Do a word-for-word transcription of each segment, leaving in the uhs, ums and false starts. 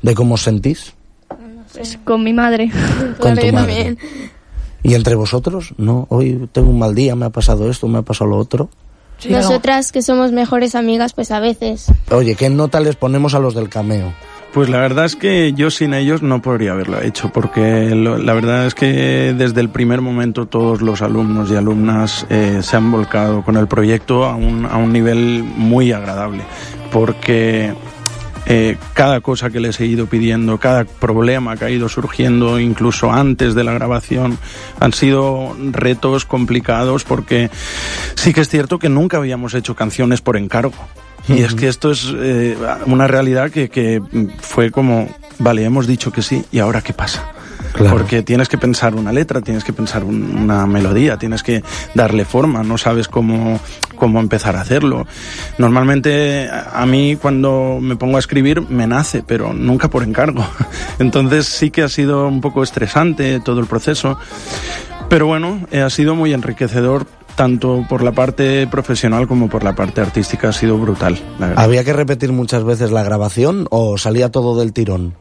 ¿De cómo os sentís? Pues con mi madre. Con tu madre. ¿Y entre vosotros? No, hoy tengo un mal día, me ha pasado esto, me ha pasado lo otro. Sí, nosotras, que somos mejores amigas, pues a veces. Oye, ¿qué nota les ponemos a los del cameo? Pues la verdad es que yo sin ellos no podría haberlo hecho, porque lo, la verdad es que desde el primer momento todos los alumnos y alumnas eh, se han volcado con el proyecto a un, a un nivel muy agradable, porque eh, cada cosa que les he ido pidiendo, cada problema que ha ido surgiendo incluso antes de la grabación, han sido retos complicados, porque sí que es cierto que nunca habíamos hecho canciones por encargo. Y es que esto es eh, una realidad que, que fue como, vale, hemos dicho que sí, ¿y ahora qué pasa? Claro. Porque tienes que pensar una letra, tienes que pensar un, una melodía, tienes que darle forma, no sabes cómo, cómo empezar a hacerlo. Normalmente a mí cuando me pongo a escribir me nace, pero nunca por encargo. Entonces sí que ha sido un poco estresante todo el proceso, pero bueno, eh, ha sido muy enriquecedor. Tanto por la parte profesional como por la parte artística ha sido brutal, la verdad. ¿Había que repetir muchas veces la grabación o salía todo del tirón?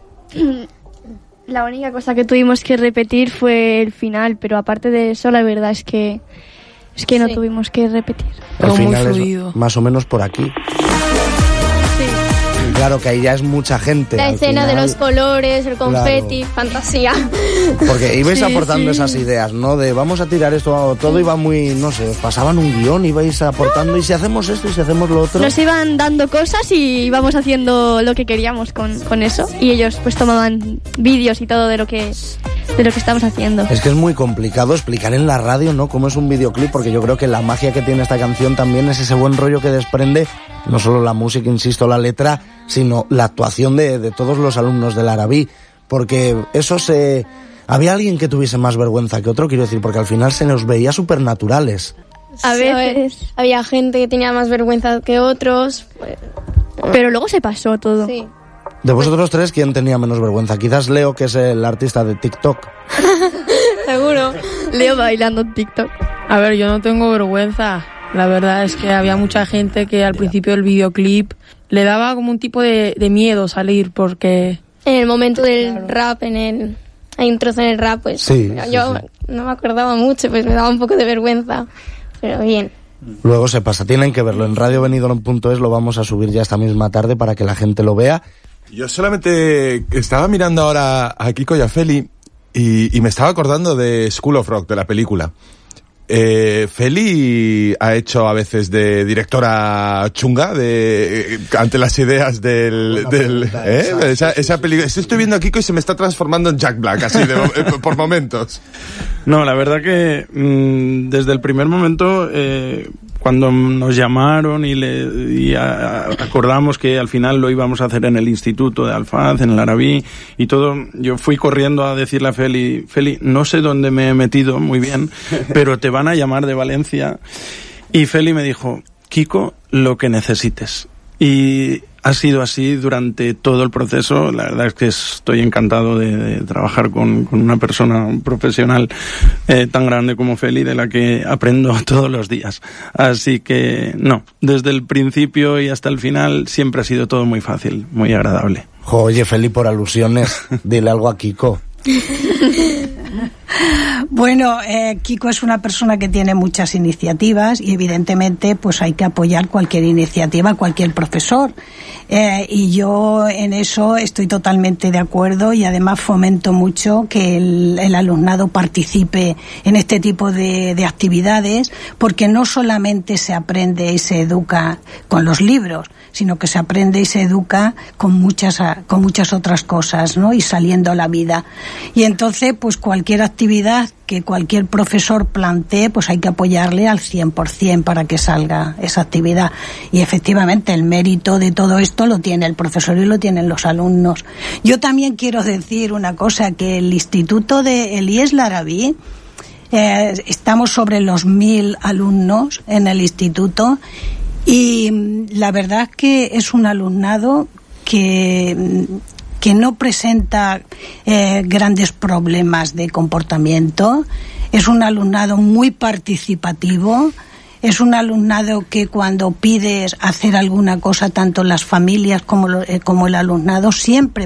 La única cosa que tuvimos que repetir fue el final, pero aparte de eso, la verdad es que es que no sí. tuvimos que repetir. El Pero final muy fluido. Es más o menos por aquí. Sí. Claro que ahí ya es mucha gente. La escena final, de los colores, el confeti, claro. Fantasía. Porque ibais sí, aportando sí. esas ideas, ¿no? De vamos a tirar esto, todo iba muy, no sé, os pasaban un guión, ibais aportando no, no. y si hacemos esto y si hacemos lo otro. Nos iban dando cosas y íbamos haciendo lo que queríamos con, con eso. Y ellos pues tomaban vídeos y todo de lo que de lo que estamos haciendo. Es que es muy complicado explicar en la radio, ¿no? Cómo es un videoclip, porque yo creo que la magia que tiene esta canción también es ese buen rollo que desprende, no solo la música, insisto, la letra, sino la actuación de, de todos los alumnos del Arabí, porque eso se... ¿Había alguien que tuviese más vergüenza que otro? Quiero decir, porque al final se nos veía súper naturales. A veces. Sí, había gente que tenía más vergüenza que otros. Pues... Pero luego se pasó todo. Sí. De vosotros tres, ¿quién tenía menos vergüenza? Quizás Leo, que es el artista de TikTok. Seguro. Leo bailando en TikTok. A ver, yo no tengo vergüenza. La verdad es que había mucha gente que al principio del videoclip le daba como un tipo de, de miedo salir, porque... En el momento del claro. rap, en el... Hay un trozo en el rap, pues sí, yo sí, sí. no me acordaba mucho, pues me daba un poco de vergüenza, pero bien. Luego se pasa, tienen que verlo. En radio benidorm punto es lo vamos a subir ya esta misma tarde para que la gente lo vea. Yo solamente estaba mirando ahora a Kiko y a Feli y, y me estaba acordando de School of Rock, de la película. Eh, Feli ha hecho a veces de directora chunga de ante las ideas del, del ¿eh? esa, esa película. Estoy viendo a Kiko y se me está transformando en Jack Black así de, por momentos. No, la verdad que mmm, desde el primer momento eh, cuando nos llamaron y, le, y a, a, acordamos que al final lo íbamos a hacer en el instituto de Alfaz, en el Arabí y todo, yo fui corriendo a decirle a Feli, Feli, no sé dónde me he metido muy bien, pero te van a llamar de Valencia. Y Feli me dijo, Kiko, lo que necesites. Y ha sido así durante todo el proceso. La verdad es que estoy encantado de, de trabajar con, con una persona, un profesional eh, tan grande como Feli, de la que aprendo todos los días. Así que, no, desde el principio y hasta el final siempre ha sido todo muy fácil, muy agradable. Jo, oye, Feli, por alusiones, dile algo a Kiko. Bueno, eh, Kiko es una persona que tiene muchas iniciativas y evidentemente pues hay que apoyar cualquier iniciativa, cualquier profesor. Eh, y yo en eso estoy totalmente de acuerdo y además fomento mucho que el, el alumnado participe en este tipo de, de actividades, porque no solamente se aprende y se educa con los libros, sino que se aprende y se educa con muchas, con muchas otras cosas, ¿no? Y saliendo a la vida. Y entonces, pues cualquier actividad que cualquier profesor plantee, pues hay que apoyarle al cien por ciento para que salga esa actividad. Y efectivamente el mérito de todo esto lo tiene el profesor y lo tienen los alumnos. Yo también quiero decir una cosa, que el instituto de Elías Larabí, eh, estamos sobre los mil alumnos en el instituto y la verdad es que es un alumnado que... que no presenta eh, grandes problemas de comportamiento, es un alumnado muy participativo, es un alumnado que cuando pides hacer alguna cosa, tanto las familias como, lo, eh, como el alumnado, siempre